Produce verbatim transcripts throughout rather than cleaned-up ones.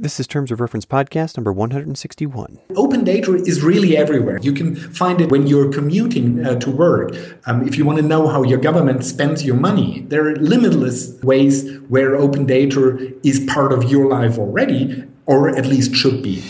This is Terms of Reference podcast number one hundred sixty-one. Open data is really everywhere. You can find it when you're commuting uh, to work. Um, if you want to know how your government spends your money, there are limitless ways where open data is part of your life already, or at least should be.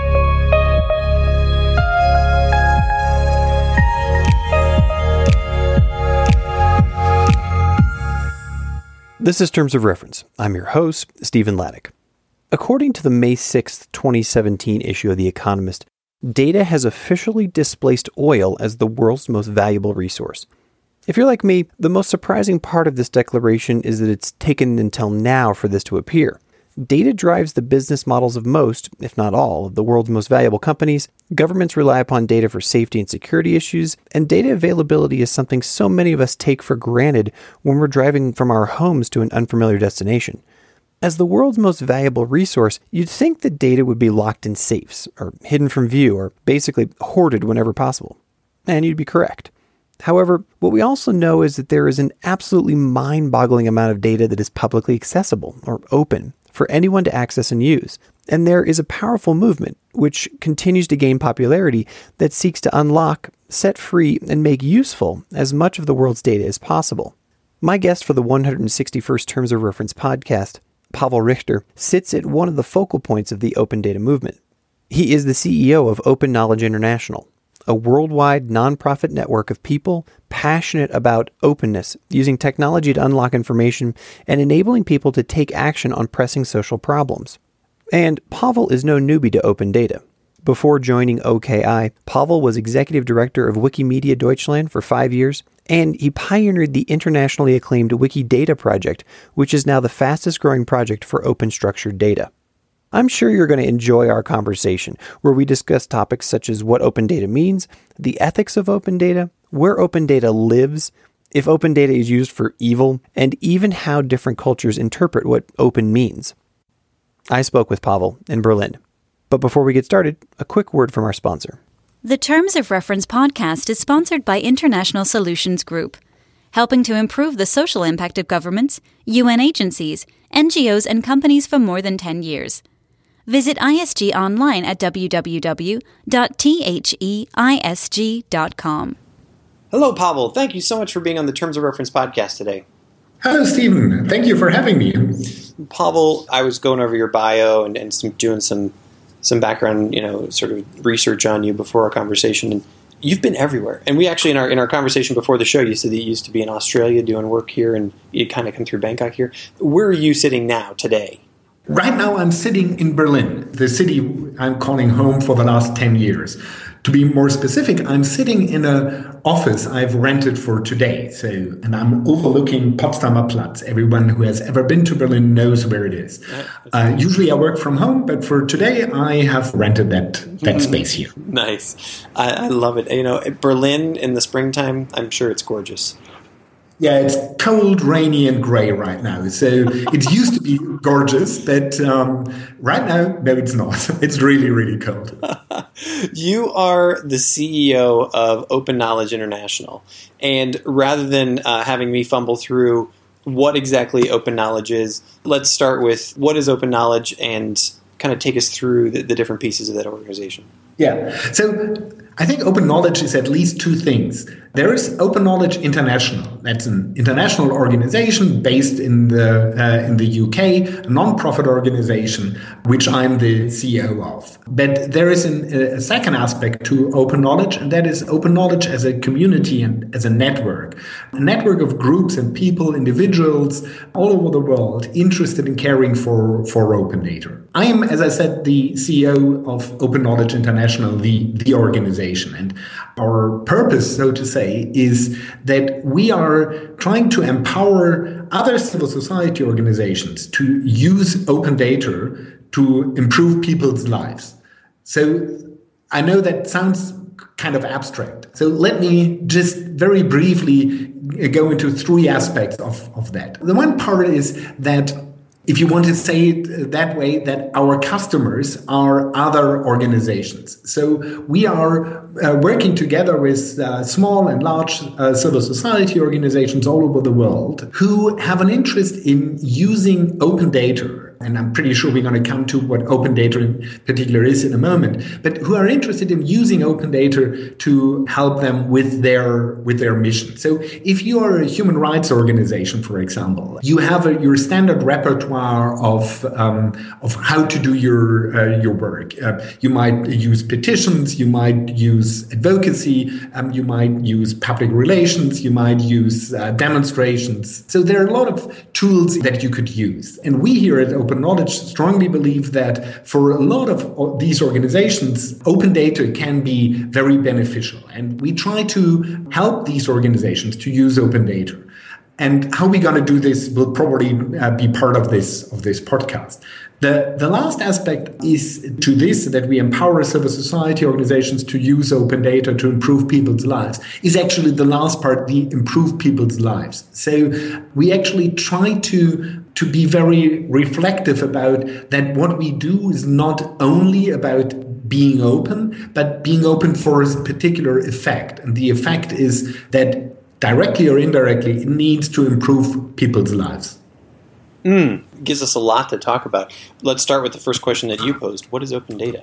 This is Terms of Reference. I'm your host, Stephen Laddick. According to the May sixth, twenty seventeen issue of The Economist, data has officially displaced oil as the world's most valuable resource. If you're like me, the most surprising part of this declaration is that it's taken until now for this to appear. Data drives the business models of most, if not all, of the world's most valuable companies. Governments rely upon data for safety and security issues, and data availability is something so many of us take for granted when we're driving from our homes to an unfamiliar destination. As the world's most valuable resource, you'd think that data would be locked in safes, or hidden from view, or basically hoarded whenever possible. And you'd be correct. However, what we also know is that there is an absolutely mind-boggling amount of data that is publicly accessible, or open, for anyone to access and use. And there is a powerful movement, which continues to gain popularity, that seeks to unlock, set free, and make useful as much of the world's data as possible. My guest for the one hundred sixty-first Terms of Reference podcast, Pavel Richter, sits at one of the focal points of the open data movement. He is the C E O of Open Knowledge International, a worldwide nonprofit network of people passionate about openness, using technology to unlock information and enabling people to take action on pressing social problems. And Pavel is no newbie to open data. Before joining O K I, Pavel was executive director of Wikimedia Deutschland for five years, and he pioneered the internationally acclaimed Wikidata project, which is now the fastest growing project for open structured data. I'm sure you're going to enjoy our conversation, where we discuss topics such as what open data means, the ethics of open data, where open data lives, if open data is used for evil, and even how different cultures interpret what open means. I spoke with Pavel in Berlin. But before we get started, a quick word from our sponsor. The Terms of Reference podcast is sponsored by International Solutions Group, helping to improve the social impact of governments, U N agencies, N G Os, and companies for more than ten years. Visit I S G online at w w w dot theisg dot com. Hello, Pavel. Thank you so much for being on the Terms of Reference podcast today. Hello, Stephen. Thank you for having me. Pavel, I was going over your bio and, and some, doing some some background, you know, sort of research on you before our conversation, and you've been everywhere. And we actually, in our in our conversation before the show, you said that you used to be in Australia doing work here, and you kind of come through Bangkok here. Where are you sitting now, today? Right now, I'm sitting in Berlin, the city I'm calling home for the last ten years. To be more specific, I'm sitting in an office I've rented for today. So, and I'm overlooking Potsdamer Platz. Everyone who has ever been to Berlin knows where it is. Uh, usually I work from home, but for today I have rented that, that space here. Nice. I, I love it. You know, Berlin in the springtime, I'm sure it's gorgeous. Yeah, it's cold, rainy, and gray right now. So it used to be gorgeous, but um, right now, no, it's not. It's really, really cold. You are the C E O of Open Knowledge International. And rather than uh, having me fumble through what exactly Open Knowledge is, let's start with what is Open Knowledge and kind of take us through the, the different pieces of that organization. Yeah. So I think Open Knowledge is at least two things. There is Open Knowledge International. That's an international organization based in the uh, in the U K, a non-profit organization, which I'm the C E O of. But there is an, a second aspect to Open Knowledge, and that is Open Knowledge as a community and as a network. A network of groups and people, individuals all over the world interested in caring for, for open data. I am, as I said, the C E O of Open Knowledge International, the, the organization. And our purpose, so to say, is that we are trying to empower other civil society organizations to use open data to improve people's lives. So I know that sounds kind of abstract. So let me just very briefly go into three aspects of, of that. The one part is that, if you want to say it that way, that our customers are other organizations. So we are uh, working together with uh, small and large uh, civil society organizations all over the world who have an interest in using open data and I'm pretty sure we're going to come to what open data in particular is in a moment, but who are interested in using open data to help them with their with their mission. So if you are a human rights organization, for example, you have a, your standard repertoire of um, of how to do your uh, your work. Uh, you might use petitions, you might use advocacy, um, you might use public relations, you might use uh, demonstrations. So there are a lot of tools that you could use. And we here at Open Knowledge strongly believe that for a lot of these organizations, open data can be very beneficial. And we try to help these organizations to use open data. And how we're going to do this will probably uh, be part of this of this podcast. The, the last aspect is to this, that we empower civil society organizations to use open data to improve people's lives, is actually the last part, the improve people's lives. So we actually try to, to be very reflective about that what we do is not only about being open, but being open for a particular effect. And the effect is that directly or indirectly, it needs to improve people's lives. Mm, gives us a lot to talk about. Let's start with the first question that you posed. What is open data?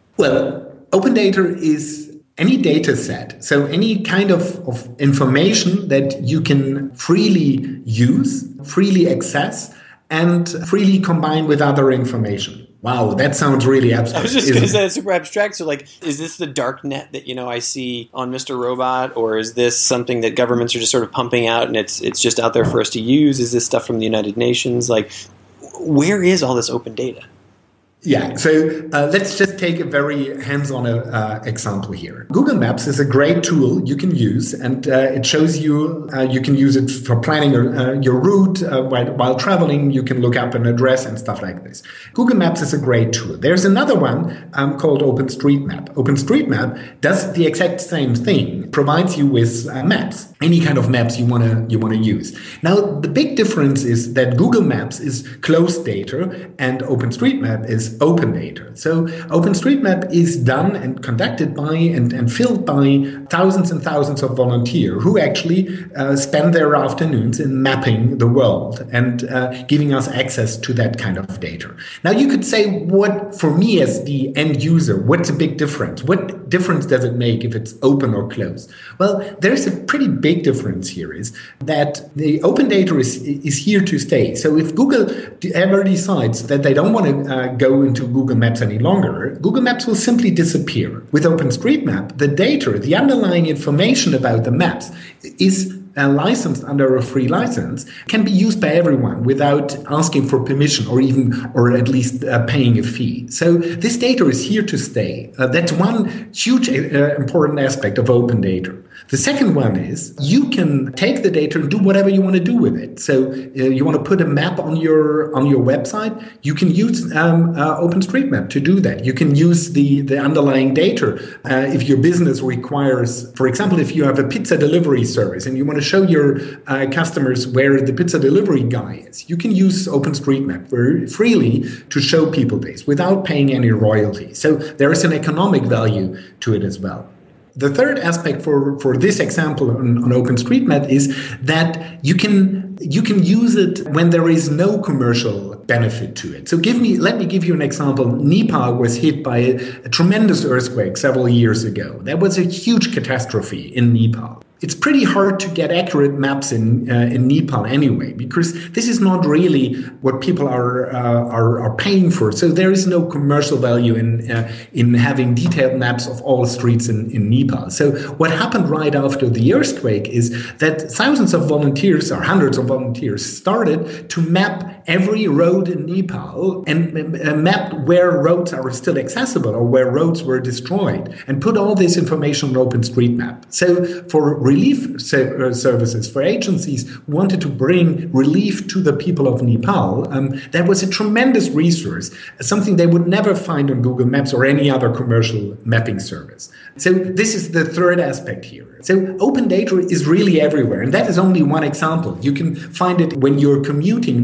Well, open data is any data set, so any kind of, of information that you can freely use, freely access, and freely combine with other information. Wow, that sounds really abstract. I was just going to say it's super abstract. So, like, is this the dark net that, you know, I see on Mister Robot, or is this something that governments are just sort of pumping out and it's it's just out there for us to use? Is this stuff from the United Nations? Like, where is all this open data? Yeah, so uh, let's just take a very hands-on uh, example here. Google Maps is a great tool you can use, and uh, it shows you, uh, you can use it for planning your, uh, your route uh, while, while traveling. You can look up an address and stuff like this. Google Maps is a great tool. There's another one um, called OpenStreetMap. OpenStreetMap does the exact same thing, provides you with uh, maps, any kind of maps you want to you want to use. Now, the big difference is that Google Maps is closed data and OpenStreetMap is open data. So OpenStreetMap is done and conducted by and, and filled by thousands and thousands of volunteers who actually uh, spend their afternoons in mapping the world and uh, giving us access to that kind of data. Now, you could say, what, for me as the end user, what's a big difference? What difference does it make if it's open or closed? Well, there's a pretty big difference here, is that the open data is, is here to stay. So if Google ever decides that they don't want to uh, go into Google Maps any longer, Google Maps will simply disappear. With OpenStreetMap, the data, the underlying information about the maps is uh, licensed under a free license, can be used by everyone without asking for permission or even, or at least uh, paying a fee. So this data is here to stay. Uh, that's one huge uh, important aspect of open data. The second one is you can take the data and do whatever you want to do with it. So uh, you want to put a map on your on your website, you can use um, uh, OpenStreetMap to do that. You can use the, the underlying data. Uh, if your business requires, for example, if you have a pizza delivery service and you want to show your uh, customers where the pizza delivery guy is, you can use OpenStreetMap very freely to show people this without paying any royalty. So there is an economic value to it as well. The third aspect for, for this example on, on OpenStreetMap is that you can you can use it when there is no commercial benefit to it. So give me let me give you an example. Nepal was hit by a, a tremendous earthquake several years ago. That was a huge catastrophe in Nepal. It's pretty hard to get accurate maps in uh, in Nepal anyway, because this is not really what people are uh, are, are paying for. So there is no commercial value in uh, in having detailed maps of all streets in, in Nepal. So what happened right after the earthquake is that thousands of volunteers, or hundreds of volunteers, started to map every road in Nepal and uh, map where roads are still accessible or where roads were destroyed, and put all this information on OpenStreetMap. So for relief services, for agencies who wanted to bring relief to the people of Nepal, um, that was a tremendous resource, something they would never find on Google Maps or any other commercial mapping service. So this is the third aspect here. So open data is really everywhere, and that is only one example. You can find it when you're commuting uh, to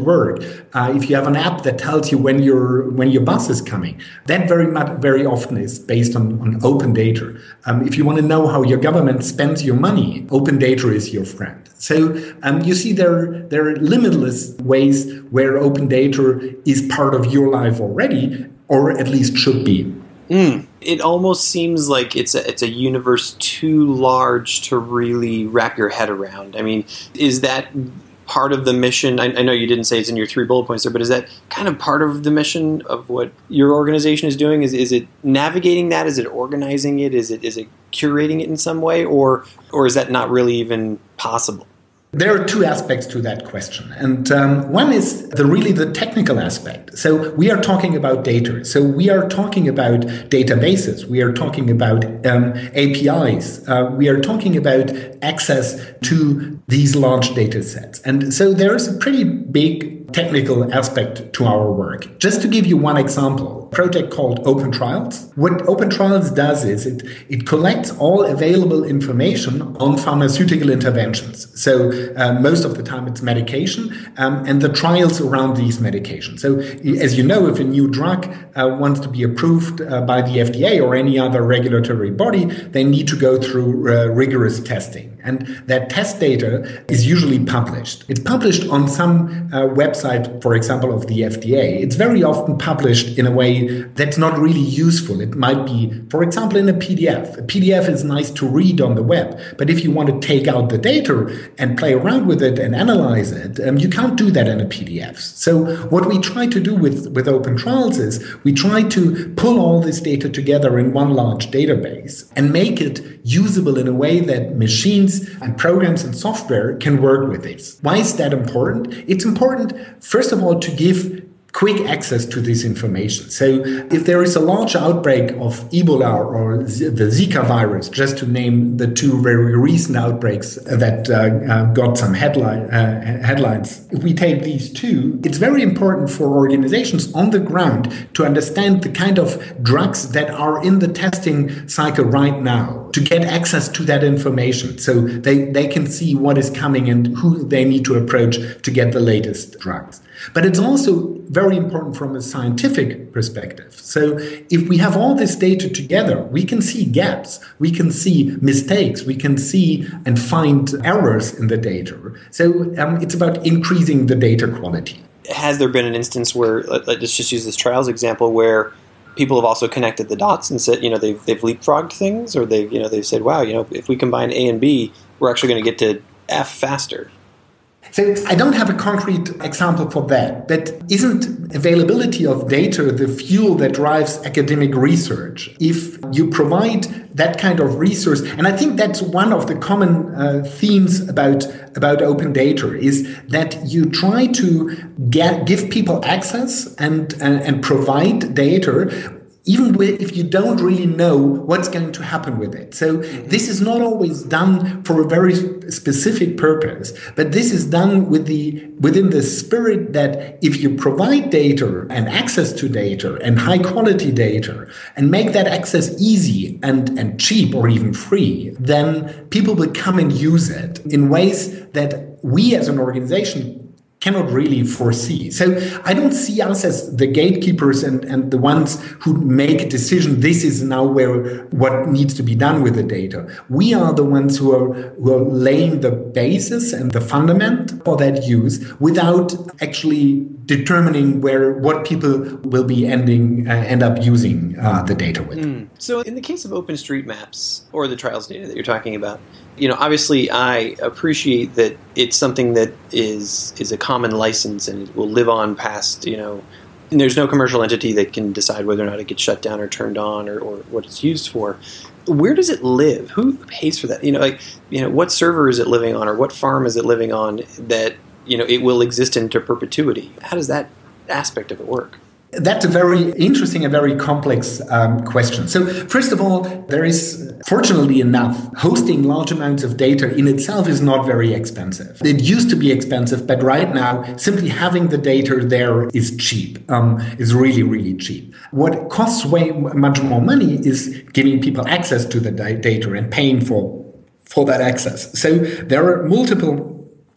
work, uh, if you have an app that tells you when your when your bus is coming, that very much very often is based on, on open data. Um, if you want to know how your government spends your money, open data is your friend. So um, you see there, there are limitless ways where open data is part of your life already, or at least should be. Mm. It almost seems like it's a, it's a universe too large to really wrap your head around. I mean, is that part of the mission? I, I know you didn't say it's in your three bullet points there, but is that kind of part of the mission of what your organization is doing? Is is it navigating that? Is it organizing it? Is it is it curating it in some way? Or or is that not really even possible? There are two aspects to that question. And um, one is the really the technical aspect. So we are talking about data. So we are talking about databases. We are talking about um, A P Is. Uh, we are talking about access to these large data sets. And so there is a pretty big technical aspect to our work. Just to give you one example, a project called Open Trials. What Open Trials does is it, it collects all available information on pharmaceutical interventions. So uh, most of the time it's medication um, and the trials around these medications. So as you know, if a new drug uh, wants to be approved uh, by the F D A or any other regulatory body, they need to go through uh, rigorous testing. And that test data is usually published. It's published on some uh, website, for example, of the F D A. It's very often published in a way that's not really useful. It might be, for example, in a P D F. A P D F is nice to read on the web, but if you want to take out the data and play around with it and analyze it, um, you can't do that in a P D F. So what we try to do with, with Open Trials is we try to pull all this data together in one large database and make it usable in a way that machines and programs and software can work with this. Why is that important? It's important, first of all, to give quick access to this information. So if there is a large outbreak of Ebola or the Zika virus, just to name the two very recent outbreaks that uh, uh, got some headline, uh, headlines, if we take these two, it's very important for organizations on the ground to understand the kind of drugs that are in the testing cycle right now, to get access to that information so they, they can see what is coming and who they need to approach to get the latest drugs. But it's also very important from a scientific perspective. So if we have all this data together, we can see gaps, we can see mistakes, we can see and find errors in the data. So um, it's about increasing the data quality. Has there been an instance where, let's just use this trials example, where people have also connected the dots and said, you know, they've they've leapfrogged things, or they've, you know, they've said, wow, you know, if we combine A and B, we're actually going to get to F faster? So I don't have a concrete example for that, but isn't availability of data the fuel that drives academic research? If you provide that kind of resource, and I think that's one of the common uh, themes about, about open data, is that you try to get, give people access and, and, and provide data even if you don't really know what's going to happen with it. So mm-hmm. this is not always done for a very specific purpose, but this is done with the within the spirit that if you provide data and access to data and high quality data and make that access easy and, and cheap or even free, then people will come and use it in ways that we as an organization cannot really foresee. So I don't see us as the gatekeepers and, and the ones who make a decision, this is now where what needs to be done with the data. We are the ones who are, who are laying the basis and the fundament for that use without actually determining where what people will be ending uh, end up using uh, the data with. Mm. So in the case of OpenStreetMaps or the trials data that you're talking about, you know, obviously I appreciate that it's something that is is a common license and it will live on past, you know, and there's no commercial entity that can decide whether or not it gets shut down or turned on or, or what it's used for. Where does it live? Who pays for that? You know, like, you know, what server is it living on or what farm is it living on that, you know, it will exist into perpetuity? How does that aspect of it work? That's a very interesting and very complex um, question. So first of all, there is, fortunately enough, hosting large amounts of data in itself is not very expensive. It used to be expensive, but right now, simply having the data there is cheap, um, is really, really cheap. What costs way much more money is giving people access to the data and paying for, for that access. So there are multiple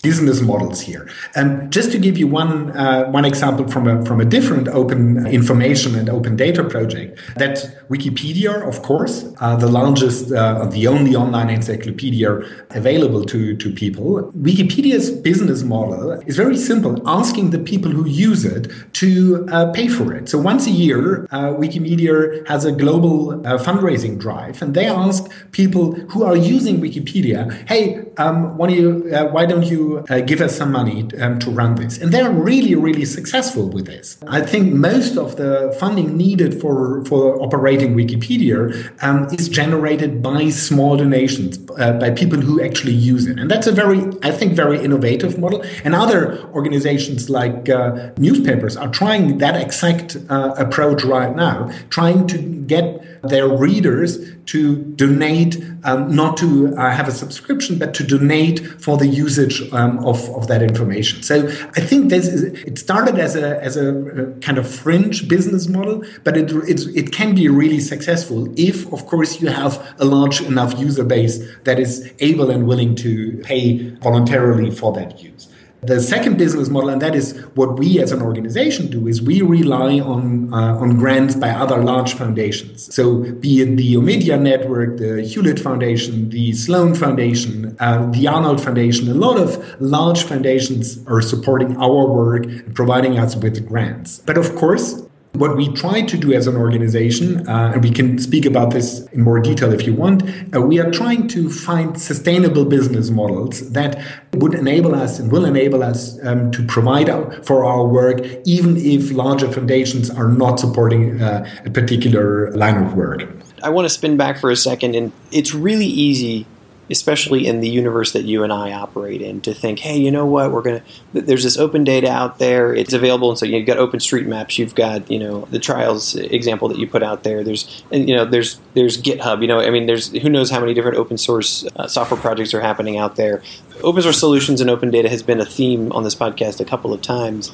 business models here. And just to give you one uh, one example from a from a different open information and open data project, that Wikipedia, of course, uh, the largest, uh, the only online encyclopedia available to, to people. Wikipedia's business model is very simple, asking the people who use it to uh, pay for it. So once a year, uh, Wikimedia has a global uh, fundraising drive, and they ask people who are using Wikipedia, hey, um, why, do you, uh, why don't you uh, give us some money um, to run this? And they're really, really successful with this. I think most of the funding needed for, for operating Wikipedia um, is generated by small donations, uh, by people who actually use it. And that's a very, I think, very innovative model. And other organizations like uh, newspapers are trying that exact uh, approach right now, trying to get their readers to donate, um, not to uh, have a subscription, but to donate for the usage um, of, of that information. So I think this is, it started as a as a kind of fringe business model, but it, it it can be really successful if, of course, you have a large enough user base that is able and willing to pay voluntarily for that use. The second business model, and that is what we as an organization do, is we rely on uh, on grants by other large foundations. So be it the Omidyar Network, the Hewlett Foundation, the Sloan Foundation, uh, the Arnold Foundation. A lot of large foundations are supporting our work and providing us with grants. But of course, what we try to do as an organization, uh, and we can speak about this in more detail if you want, uh, we are trying to find sustainable business models that would enable us and will enable us um, to provide our, for our work, even if larger foundations are not supporting uh, a particular line of work. I want to spin back for a second, and it's really easy, especially in the universe that you and I operate in, to think, hey, you know what, we're going to, there's this open data out there, it's available, and so you've got OpenStreetMaps, you've got, you know, the trials example that you put out there, there's, and, you know, there's, there's GitHub, you know, I mean, there's, who knows how many different open source uh, software projects are happening out there. Open source solutions and open data has been a theme on this podcast a couple of times.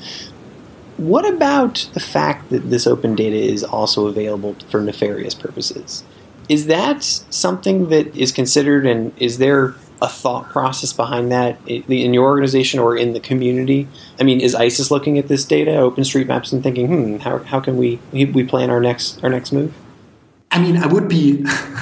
What about the fact that this open data is also available for nefarious purposes? Is that something that is considered, and is there a thought process behind that in your organization or in the community? I mean, is ISIS looking at this data, OpenStreetMaps, and thinking, hmm, how how can we we plan our next our next move? I mean, I would be,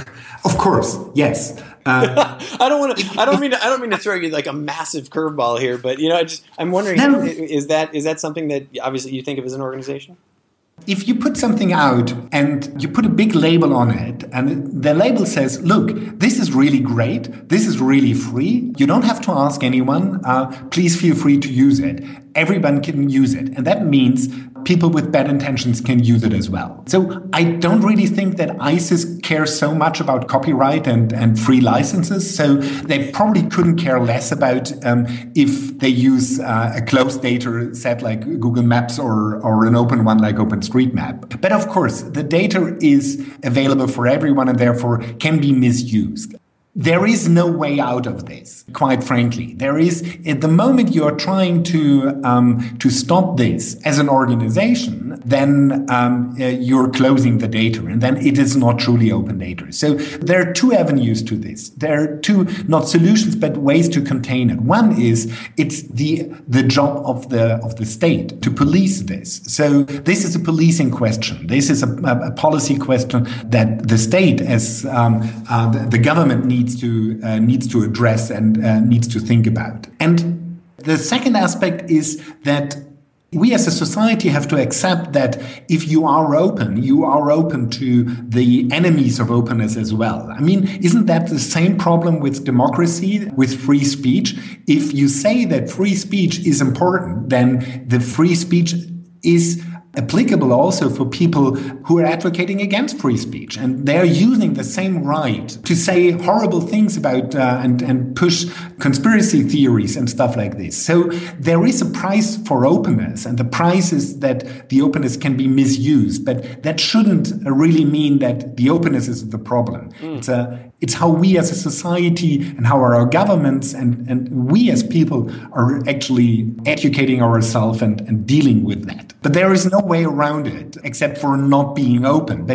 of course, yes. Uh, I don't want to. I don't mean. To, I don't mean to throw you like a massive curveball here, but you know, I just I'm wondering, no. is that is that something that obviously you think of as an organization? If you put something out and you put a big label on it, and the label says, look, this is really great, this is really free, you don't have to ask anyone, uh, please feel free to use it. Everyone can use it. And that means people with bad intentions can use it as well. So I don't really think that ISIS cares so much about copyright and, and free licenses. So they probably couldn't care less about um, if they use uh, a closed data set like Google Maps or, or an open one like OpenStreetMap. But of course, the data is available for everyone and therefore can be misused. There is no way out of this, quite frankly. There is, at the moment you are trying to um, to stop this as an organization, then um, uh, you're closing the data, and then it is not truly open data. So there are two avenues to this. There are two, not solutions, but ways to contain it. One is it's the the job of the of the state to police this. So this is a policing question. This is a, a policy question that the state, as um, uh, the, the government, needs to uh, needs to address and uh, needs to think about. And the second aspect is that we as a society have to accept that if you are open, you are open to the enemies of openness as well. I mean, isn't that the same problem with democracy, with free speech? If you say that free speech is important, then the free speech is applicable also for people who are advocating against free speech. And they're using the same right to say horrible things about uh, and, and push conspiracy theories and stuff like this. So there is a price for openness, and the price is that the openness can be misused. But that shouldn't really mean that the openness is the problem. Mm. It's a It's how we as a society and how our governments and, and we as people are actually educating ourselves and, and dealing with that. But there is no way around it except for not being open. But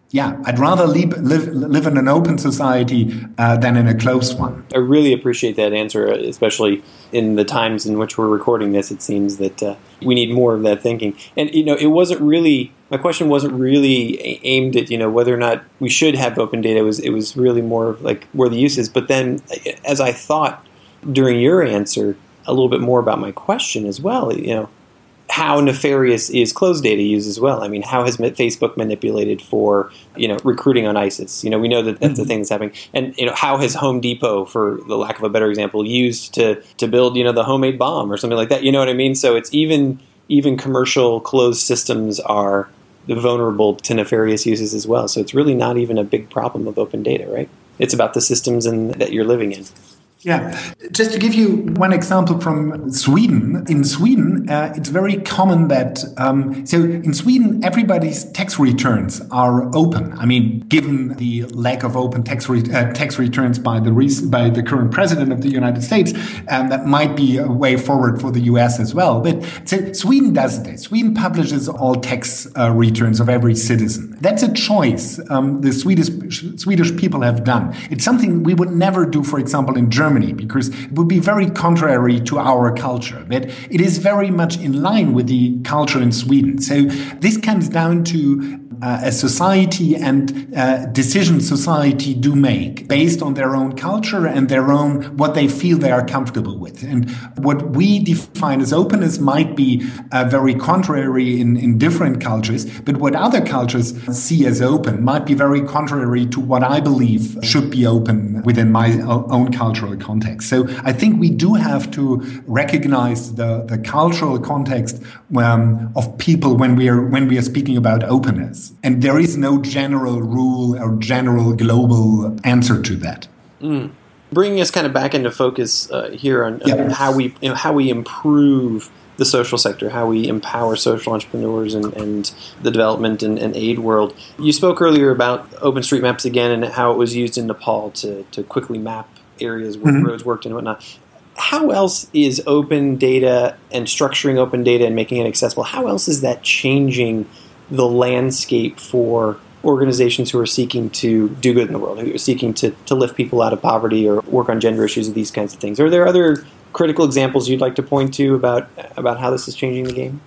Yeah, I'd rather live, live, live in an open society uh, than in a closed one. I really appreciate that answer, especially in the times in which we're recording this. It seems that uh, we need more of that thinking. And, you know, it wasn't really, my question wasn't really aimed at, you know, whether or not we should have open data. It was, it was really more of like where the use is. But then as I thought during your answer a little bit more about my question as well, you know, how nefarious is closed data use as well? I mean, how has Facebook manipulated for, you know, recruiting on ISIS? You know, we know that that's mm-hmm. the thing that's happening. And, you know, how has Home Depot, for the lack of a better example, used to, to build, you know, the homemade bomb or something like that? You know what I mean? So it's even even commercial closed systems are vulnerable to nefarious uses as well. So it's really not even a big problem of open data, right? It's about the systems in, that you're living in. Yeah. Just to give you one example from Sweden. In Sweden, uh, it's very common that, um, so in Sweden, everybody's tax returns are open. I mean, given the lack of open tax re- uh, tax returns by the re- by the current president of the United States, um, that might be a way forward for the U S as well. But so Sweden does this. Sweden publishes all tax uh, returns of every citizen. That's a choice um, the Swedish Swedish people have done. It's something we would never do, for example, in Germany. Because it would be very contrary to our culture. But it is very much in line with the culture in Sweden. So this comes down to uh, a society and uh, decisions society do make based on their own culture and their own, what they feel they are comfortable with. And what we define as openness might be uh, very contrary in, in different cultures, but what other cultures see as open might be very contrary to what I believe should be open within my own cultural context. So I think we do have to recognize the, the cultural context um, of people when we are when we are speaking about openness. And there is no general rule or general global answer to that. Mm. Bringing us kind of back into focus uh, here on, yeah. on how we you know, how we improve the social sector, how we empower social entrepreneurs and, and the development and, and aid world. You spoke earlier about OpenStreetMaps again and how it was used in Nepal to, to quickly map areas where mm-hmm. roads worked and whatnot. How else is open data and structuring open data and making it accessible, how else is that changing the landscape for organizations who are seeking to do good in the world, who are seeking to, to lift people out of poverty or work on gender issues or these kinds of things? Are there other critical examples you'd like to point to about about how this is changing the game?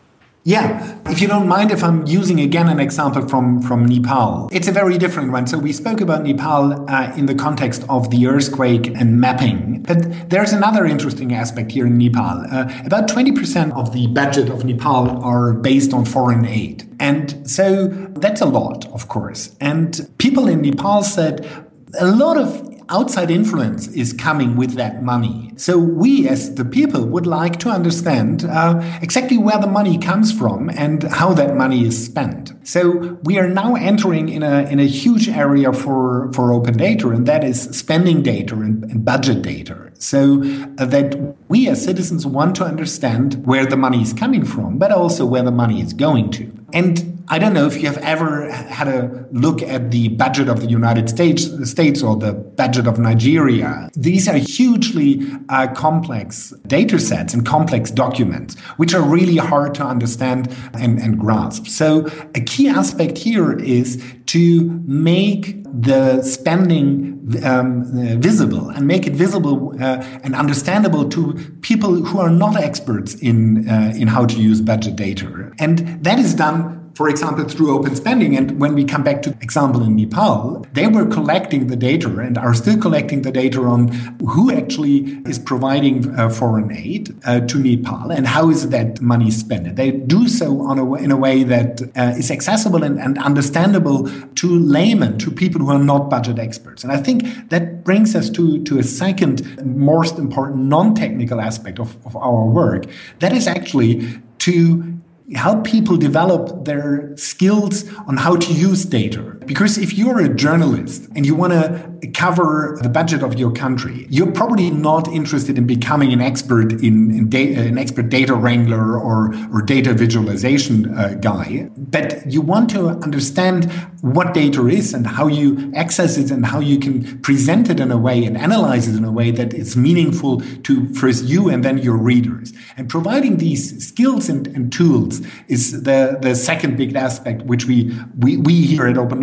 Yeah, if you don't mind, if I'm using again an example from, from Nepal, it's a very different one. So we spoke about Nepal uh, in the context of the earthquake and mapping. But there's another interesting aspect here in Nepal. Uh, about twenty percent of the budget of Nepal are based on foreign aid. And so that's a lot, of course. And people in Nepal said a lot of outside influence is coming with that money. So we as the people would like to understand uh, exactly where the money comes from and how that money is spent. So we are now entering in a in a huge area for, for open data, and that is spending data and, and budget data. So uh, that we as citizens want to understand where the money is coming from, but also where the money is going to. And I don't know if you have ever had a look at the budget of the United States, States or the budget of Nigeria. These are hugely uh, complex data sets and complex documents, which are really hard to understand and, and grasp. So a key aspect here is to make the spending um, uh, visible and make it visible uh, and understandable to people who are not experts in uh, in how to use budget data. And that is done, for example, through open spending. And when we come back to example in Nepal, they were collecting the data and are still collecting the data on who actually is providing uh, foreign aid uh, to Nepal and how is that money spent. They do so on a, in a way that uh, is accessible and, and understandable to laymen, to people who are not budget experts. And I think that brings us to, to a second most important non-technical aspect of, of our work. That is actually to help people develop their skills on how to use data. Because if you're a journalist and you want to cover the budget of your country, you're probably not interested in becoming an expert in, in data, an expert data wrangler or, or data visualization uh, guy. But you want to understand what data is and how you access it and how you can present it in a way and analyze it in a way that is meaningful to first you and then your readers. And providing these skills and, and tools is the, the second big aspect which we, we, we here at Open Knowledge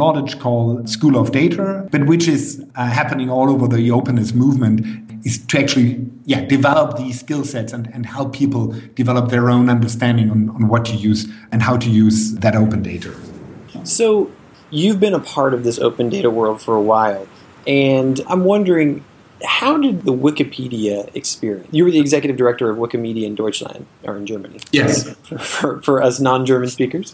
knowledge called School of Data, but which is uh, happening all over the openness movement, is to actually yeah, develop these skill sets and, and help people develop their own understanding on, on what to use and how to use that open data. So you've been a part of this open data world for a while, and I'm wondering, how did the Wikipedia experience? You were the executive director of Wikimedia in Deutschland, or in Germany. Yes. For, for, for us non-German speakers.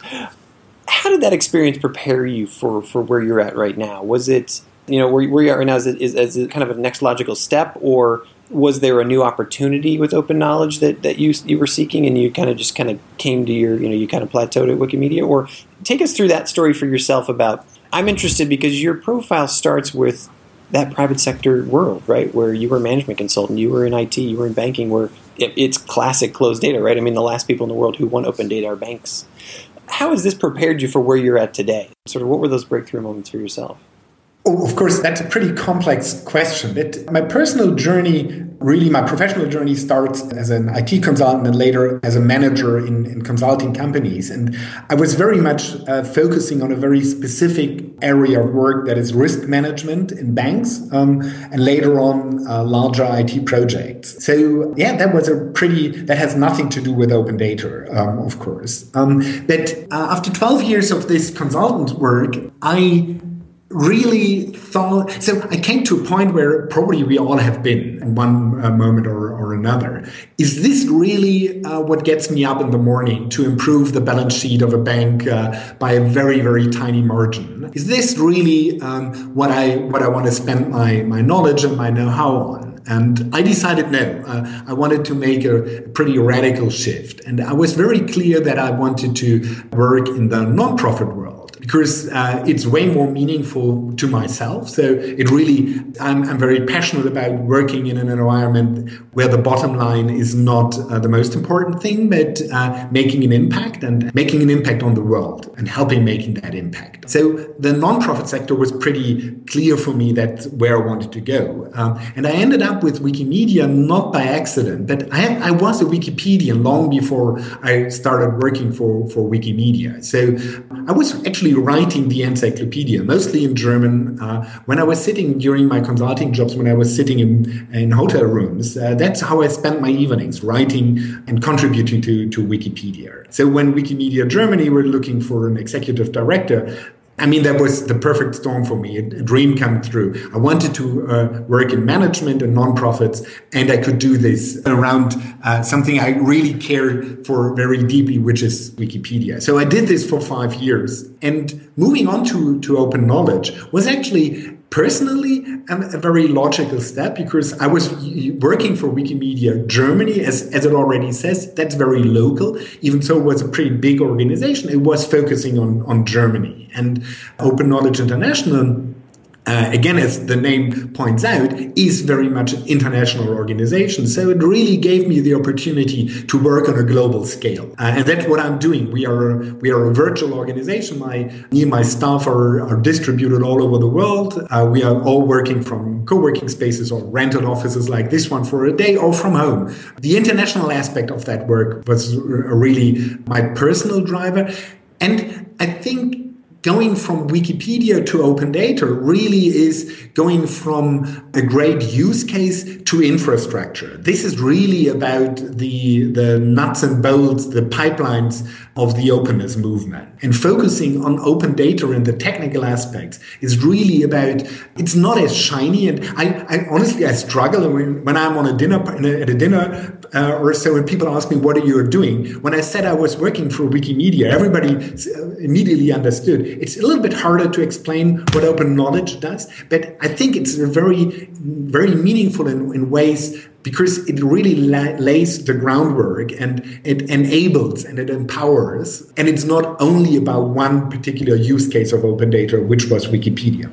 How did that experience prepare you for, for where you're at right now? Was it, you know, where, where you're at right now, is it, is, is it kind of a next logical step, or was there a new opportunity with open knowledge that, that you you were seeking and you kind of just kind of came to your, you know, you kind of plateaued at Wikimedia? Or take us through that story for yourself about, I'm interested because your profile starts with that private sector world, right, where you were a management consultant, you were in I T, you were in banking, where it, it's classic closed data, right? I mean, the last people in the world who want open data are banks. How has this prepared you for where you're at today? Sort of what were those breakthrough moments for yourself? Oh, of course, that's a pretty complex question. But my personal journey, really my professional journey, starts as an I T consultant and later as a manager in, in consulting companies. And I was very much uh, focusing on a very specific area of work that is risk management in banks, um, and later on uh, larger I T projects. So yeah, that was a pretty, that has nothing to do with open data, um, of course. Um, but uh, after twelve years of this consultant work, I really thought, so I came to a point where probably we all have been in one uh, moment or, or another. Is this really uh, what gets me up in the morning to improve the balance sheet of a bank uh, by a very, very tiny margin? Is this really um, what I what I want to spend my, my knowledge and my know-how on? And I decided no, uh, I wanted to make a, a pretty radical shift. And I was very clear that I wanted to work in the nonprofit world, because uh, it's way more meaningful to myself. So it really, I'm, I'm very passionate about working in an environment where the bottom line is not uh, the most important thing, but uh, making an impact and making an impact on the world and helping making that impact. So the nonprofit sector was pretty clear for me that's where I wanted to go. Um, and I ended up with Wikimedia not by accident, but I, I was a Wikipedian long before I started working for, for Wikimedia. So I was actually writing the encyclopedia, mostly in German. Uh, when I was sitting during my consulting jobs, when I was sitting in, in hotel rooms, uh, that's how I spent my evenings, writing and contributing to, to Wikipedia. So when Wikimedia Germany were looking for an executive director, I mean, that was the perfect storm for me, a, a dream come true. I wanted to uh, work in management and nonprofits, and I could do this around uh, something I really cared for very deeply, which is Wikipedia. So I did this for five years. And moving on to, to open knowledge was actually personally um, a very logical step, because I was working for Wikimedia Germany, as, as it already says, that's very local. Even so, it was a pretty big organization. It was focusing on, on Germany. And Open Knowledge International, Uh, again, as the name points out, is very much an international organization. So it really gave me the opportunity to work on a global scale. Uh, and that's what I'm doing. We are a, we are a virtual organization. My, me and my staff are, are distributed all over the world. Uh, we are all working from co-working spaces or rented offices like this one for a day, or from home. The international aspect of that work was really my personal driver. And I think going from Wikipedia to open data really is going from a great use case to infrastructure. This is really about the, the nuts and bolts, the pipelines of the openness movement. And focusing on open data and the technical aspects is really about, it's not as shiny. And I, I honestly, I struggle when, when I'm on a dinner, at a dinner uh, or so, and people ask me, what are you doing? When I said I was working for Wikimedia, everybody immediately understood. It's a little bit harder to explain what open knowledge does, but I think it's very, very meaningful in, in ways, because it really la- lays the groundwork and it enables and it empowers. And it's not only about one particular use case of open data, which was Wikipedia.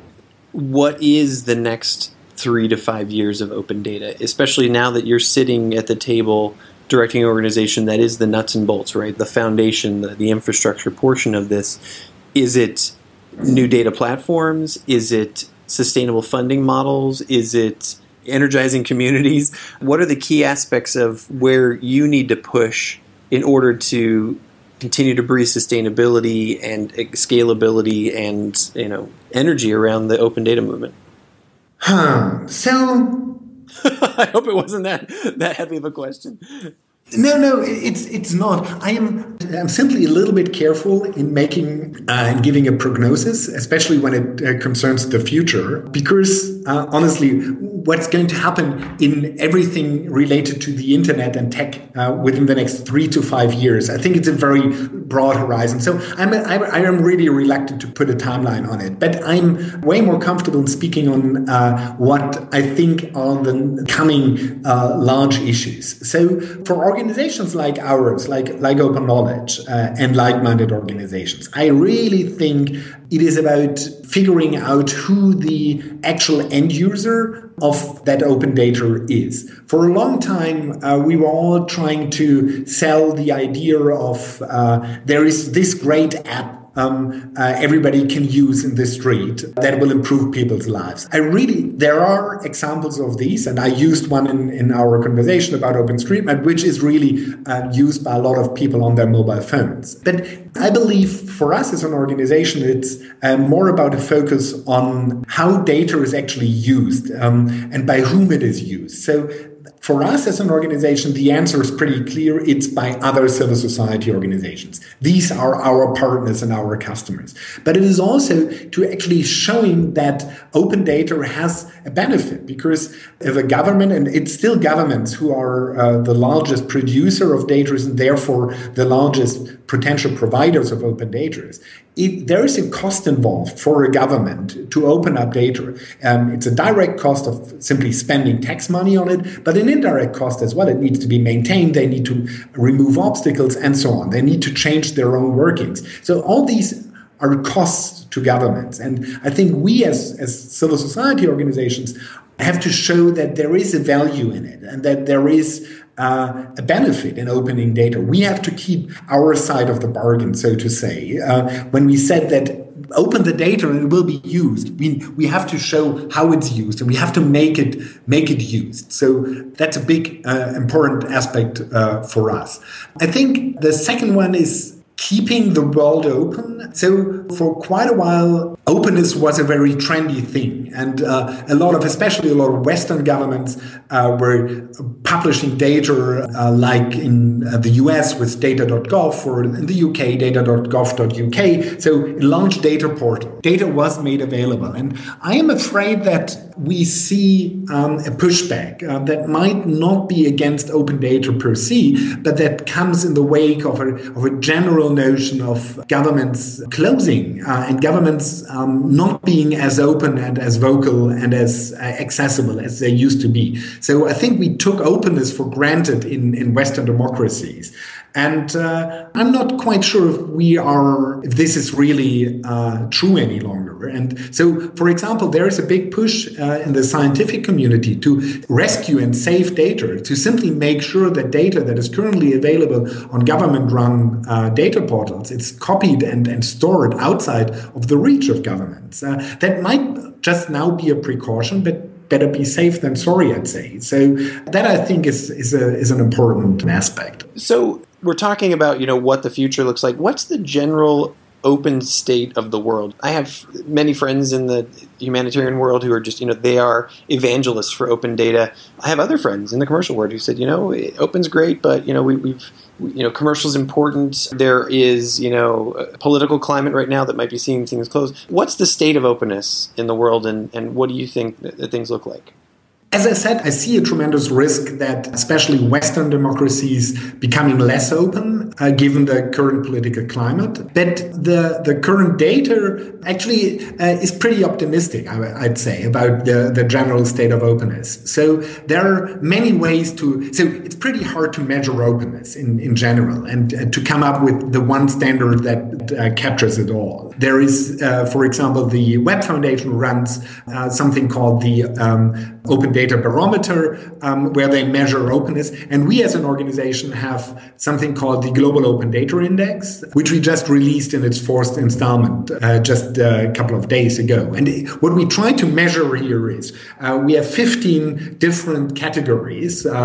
What is the next three to five years of open data, especially now that you're sitting at the table directing an organization that is the nuts and bolts, right? The foundation, the, the infrastructure portion of this. Is it new data platforms? Is it sustainable funding models? Is it energizing communities? What are the key aspects of where you need to push in order to continue to breathe sustainability and scalability and, you know, energy around the open data movement? Huh. So I hope it wasn't that that heavy of a question. No, no, it's it's not. I am I'm simply a little bit careful in making uh, and giving a prognosis, especially when it uh, concerns the future, because uh, honestly, what's going to happen in everything related to the internet and tech uh, within the next three to five years, I think it's a very broad horizon. So I'm a, I am really reluctant to put a timeline on it, but I'm way more comfortable in speaking on uh, what I think are the coming uh, large issues. So for organizations like ours, like, like Open Knowledge uh, and like-minded organizations, I really think it is about figuring out who the actual end user of that open data is. For a long time, uh, we were all trying to sell the idea of uh, there is this great app Um, uh, everybody can use in the street that will improve people's lives. I really, there are examples of these, and I used one in, in our conversation about OpenStreetMap, which is really uh, used by a lot of people on their mobile phones. But I believe for us as an organization, it's uh, more about a focus on how data is actually used um, and by whom it is used. So for us as an organization, the answer is pretty clear. It's by other civil society organizations. These are our partners and our customers. But it is also to actually showing that open data has a benefit, because if a government, and it's still governments who are uh, the largest producer of data and therefore the largest potential providers of open data, It, there is a cost involved for a government to open up data. Um, it's a direct cost of simply spending tax money on it, but an indirect cost as well. It needs to be maintained. They need to remove obstacles and so on. They need to change their own workings. So all these are costs to governments. And I think we as, as civil society organizations have to show that there is a value in it and that there is Uh, a benefit in opening data. We have to keep our side of the bargain, so to say. Uh, when we said that open the data and it will be used, we we have to show how it's used and we have to make it make it used. So that's a big uh, important aspect uh, for us. I think the second one is keeping the world open. So for quite a while, openness was a very trendy thing. And uh, a lot of, especially a lot of Western governments uh, were publishing data uh, like in uh, the U S with data dot gov or in the U K, data dot gov dot U K. So a large data portal. Data was made available. And I am afraid that we see um, a pushback uh, that might not be against open data per se, but that comes in the wake of a, of a general notion of governments closing uh, and governments um, not being as open and as vocal and as uh, accessible as they used to be. So I think we took openness for granted in, in Western democracies. And uh, I'm not quite sure if we are, if this is really uh, true any longer. And so, for example, there is a big push uh, in the scientific community to rescue and save data, to simply make sure that data that is currently available on government-run uh, data portals, it's copied and, and stored outside of the reach of governments. Uh, that might just now be a precaution, but better be safe than sorry, I'd say. So that, I think, is is, a, is an important aspect. So we're talking about, you know, what the future looks like. What's the general open state of the world? I have many friends in the humanitarian world who are just, you know, they are evangelists for open data. I have other friends in the commercial world who said, you know, open's great, but, you know, we, we've, you know, commercial's important. There is, you know, a political climate right now that might be seeing things close. What's the state of openness in the world, and, and what do you think that, that things look like? As I said, I see a tremendous risk that especially Western democracies becoming less open, uh, given the current political climate. But the, the current data actually uh, is pretty optimistic, I, I'd say, about the, the general state of openness. So there are many ways to, so it's pretty hard to measure openness in, in general and uh, to come up with the one standard that uh, captures it all. There is, uh, for example, the Web Foundation runs uh, something called the um, Open Data Barometer, um, where they measure openness. And we as an organization have something called the Global Open Data Index, which we just released in its fourth installment uh, just uh, a couple of days ago. And what we try to measure here is uh, we have fifteen different categories. Uh,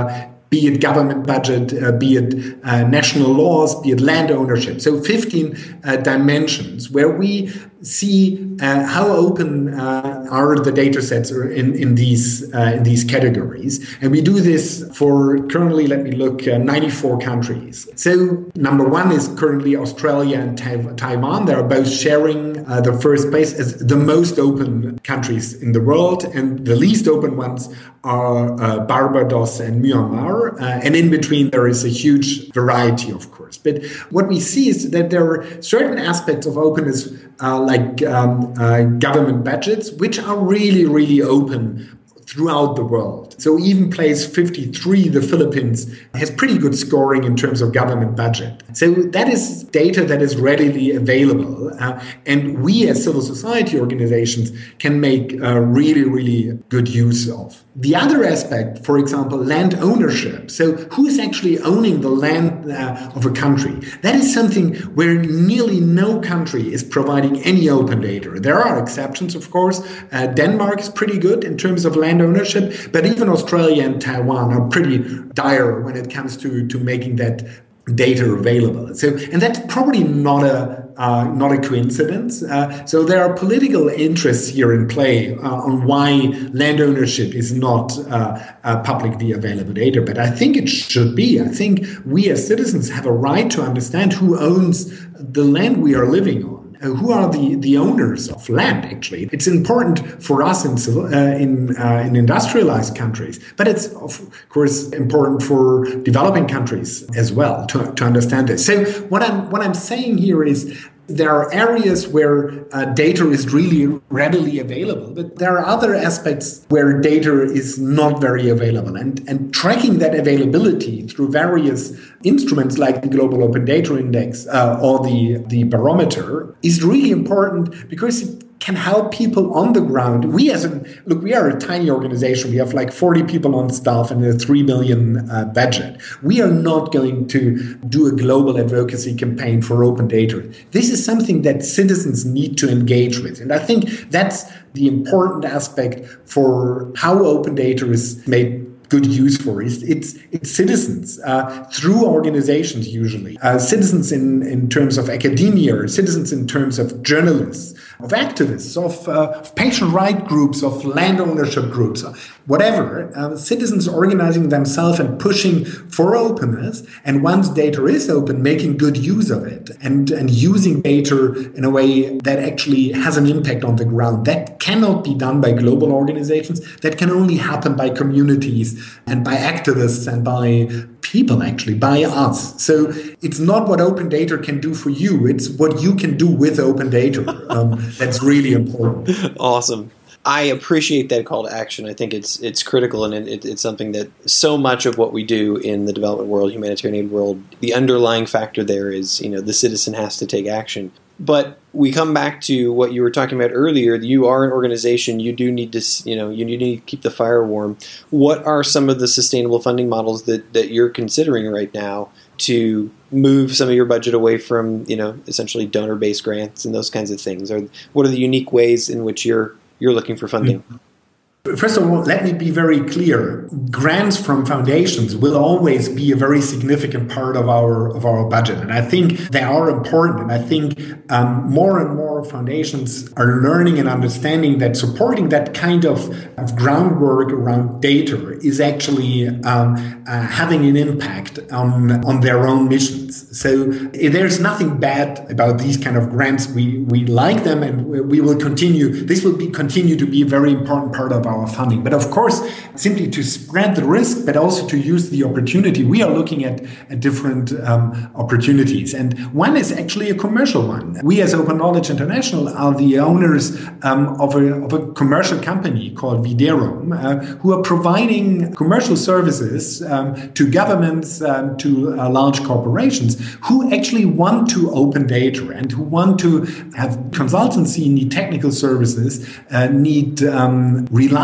be it government budget, uh, be it uh, national laws, be it land ownership. So fifteen uh, dimensions where we see uh, how open uh, are the data sets in, in these uh, in these categories. And we do this for currently, let me look, uh, ninety-four countries. So number one is currently Australia and tai- Taiwan. They are both sharing uh, the first place as the most open countries in the world, and the least open ones are uh, Barbados and Myanmar. Uh, and in between, there is a huge variety, of course. But what we see is that there are certain aspects of openness, uh, like um, uh, government budgets, which are really, really open throughout the world. So even place fifty-three, the Philippines, has pretty good scoring in terms of government budget. So that is data that is readily available. Uh, and we as civil society organizations can make uh, really, really good use of. The other aspect, for example, land ownership. So who is actually owning the land uh, of a country? That is something where nearly no country is providing any open data. There are exceptions, of course. Uh, Denmark is pretty good in terms of land ownership, but even Australia and Taiwan are pretty dire when it comes to, to making that data available. So, and that's probably not a uh, not a coincidence. Uh, so there are political interests here in play uh, on why land ownership is not uh, uh, publicly available data. But I think it should be. I think we as citizens have a right to understand who owns the land we are living on. Uh, who are the, the owners of land, actually? It's important for us in uh, in, uh, in industrialized countries, but it's, of course, important for developing countries as well to, to understand this. So what I'm, what I'm saying here is there are areas where uh, data is really readily available, but there are other aspects where data is not very available. And, and tracking that availability through various instruments like the Global Open Data Index uh, or the, the Barometer is really important because it can help people on the ground. We as a, look, we are a tiny organization. We have like forty people on staff and a three million uh, budget. We are not going to do a global advocacy campaign for open data. This is something that citizens need to engage with. And I think that's the important aspect for how open data is made good use for is it's it's citizens uh, through organizations usually uh, citizens in in terms of academia, citizens in terms of journalists, of activists, of, uh, of patient right groups, of land ownership groups, whatever, uh, citizens organizing themselves and pushing for openness, and once data is open, making good use of it and and using data in a way that actually has an impact on the ground. That cannot be done by global organizations. That can only happen by communities and by activists and by people, actually, by us. So it's not what open data can do for you. It's what you can do with open data. Um, that's really important. Awesome. I appreciate that call to action. I think it's it's critical, and it, it's something that so much of what we do in the development world, humanitarian aid world, the underlying factor there is, you know, the citizen has to take action. But we come back to what you were talking about earlier. You are an organization. You do need to, you know, you need to keep the fire warm. What are some of the sustainable funding models that, that you're considering right now to move some of your budget away from, you know, essentially donor-based grants and those kinds of things? Or what are the unique ways in which you're you're looking for funding? Mm-hmm. First of all, let me be very clear. Grants from foundations will always be a very significant part of our of our budget. And I think they are important. And I think um, more and more foundations are learning and understanding that supporting that kind of, of groundwork around data is actually um, uh, having an impact on, on their own missions. So there's nothing bad about these kind of grants. We we like them, and we will continue. This will be continue to be a very important part of our funding. But of course, simply to spread the risk, but also to use the opportunity, we are looking at, at different um, opportunities. And one is actually a commercial one. We as Open Knowledge International are the owners um, of, a, of a commercial company called Viderum, uh, who are providing commercial services um, to governments, um, to uh, large corporations who actually want to open data and who want to have consultancy, need technical services, uh, need um, reliable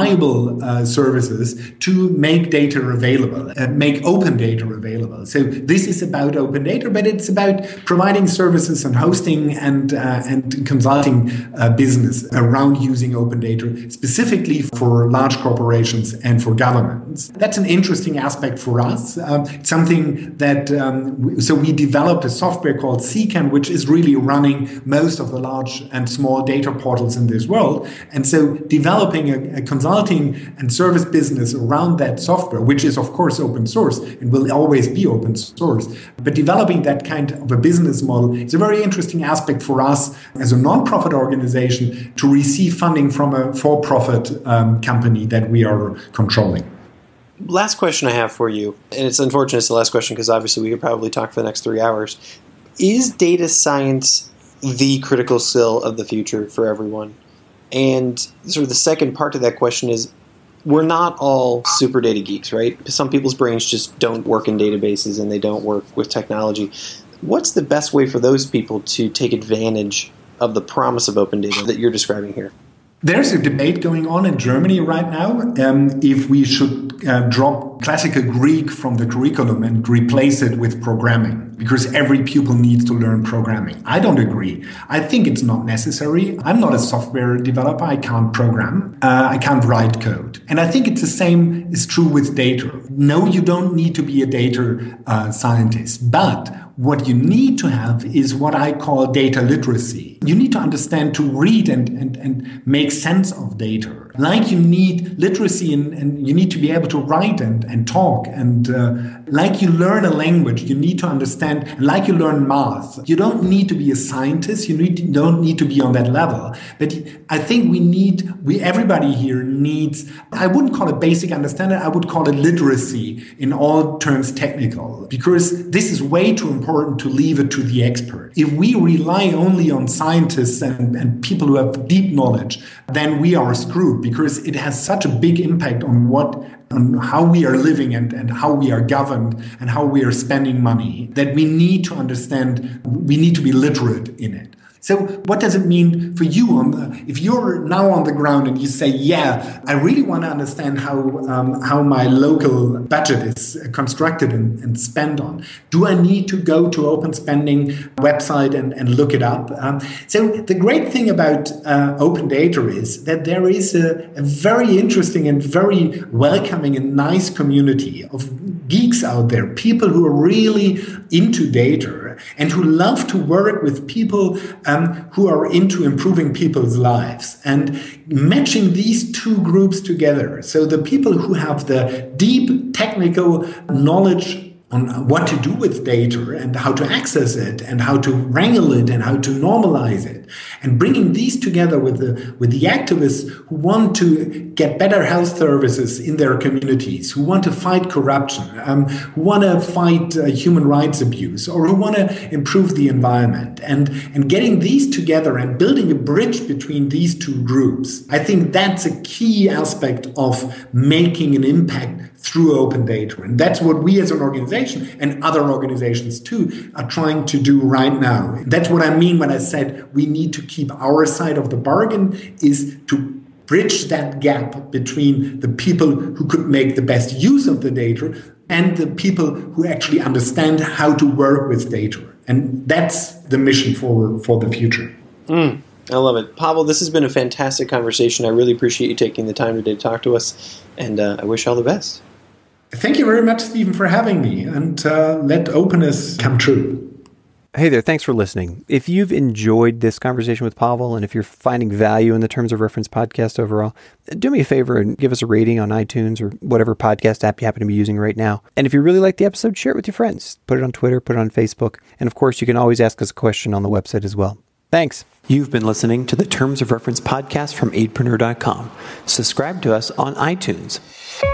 reliable uh, services to make data available, uh, make open data available. So this is about open data, but it's about providing services and hosting and uh, and consulting uh, business around using open data, specifically for large corporations and for governments. That's an interesting aspect for us. Um, it's something that um, we, so we developed a software called C CAN, which is really running most of the large and small data portals in this world. And so developing a, a consulting and service business around that software, which is of course open source and will always be open source, but developing that kind of a business model is a very interesting aspect for us as a non-profit organization to receive funding from a for-profit um, company that we are controlling. Last question I have for you, and it's unfortunate it's the last question because obviously we could probably talk for the next three hours. Is data science the critical skill of the future for everyone? And sort of the second part to that question is, we're not all super data geeks, right? Some people's brains just don't work in databases and they don't work with technology. What's the best way for those people to take advantage of the promise of open data that you're describing here? There's a debate going on in Germany right now um, if we should uh, drop classical Greek from the curriculum and replace it with programming, because every pupil needs to learn programming. I don't agree. I think it's not necessary. I'm not a software developer. I can't program. Uh, I can't write code. And I think it's the same is true with data. No, you don't need to be a data uh, scientist, but what you need to have is what I call data literacy. You need to understand to read and, and, and make sense of data. Like you need literacy and, and you need to be able to write and, and talk. And uh, like you learn a language, you need to understand. And like you learn math, you don't need to be a scientist. You need to, don't need to be on that level. But I think we need, we everybody here needs, I wouldn't call it basic understanding. I would call it literacy in all terms technical, because this is way too important to leave it to the expert. If we rely only on scientists and, and people who have deep knowledge, then we are screwed, because it has such a big impact on what, on how we are living and, and how we are governed and how we are spending money, that we need to understand, we need to be literate in it. So what does it mean for you on the, if you're now on the ground and you say, yeah, I really want to understand how um, how my local budget is constructed and, and spent on. Do I need to go to Open Spending website and, and look it up? Um, so the great thing about uh, open data is that there is a, a very interesting and very welcoming and nice community of geeks out there, people who are really into data and who love to work with people um, who are into improving people's lives, and matching these two groups together. So the people who have the deep technical knowledge on what to do with data and how to access it and how to wrangle it and how to normalize it, and bringing these together with the with the activists who want to get better health services in their communities, who want to fight corruption, um, who want to fight uh, human rights abuse, or who want to improve the environment, and and getting these together and building a bridge between these two groups. I think that's a key aspect of making an impact through open data. And that's what we as an organization and other organizations too are trying to do right now. That's what I mean when I said we need to keep our side of the bargain, is to bridge that gap between the people who could make the best use of the data and the people who actually understand how to work with data. And that's the mission for, for the future. Mm. I love it. Pavel, this has been a fantastic conversation. I really appreciate you taking the time today to talk to us, and uh, I wish you all the best. Thank you very much, Stephen, for having me, and uh, let openness come true. Hey there, thanks for listening. If you've enjoyed this conversation with Pavel, and if you're finding value in the Terms of Reference podcast overall, do me a favor and give us a rating on iTunes or whatever podcast app you happen to be using right now. And if you really like the episode, share it with your friends. Put it on Twitter, put it on Facebook, and of course, you can always ask us a question on the website as well. Thanks. You've been listening to the Terms of Reference podcast from eightpreneur dot com. Subscribe to us on iTunes.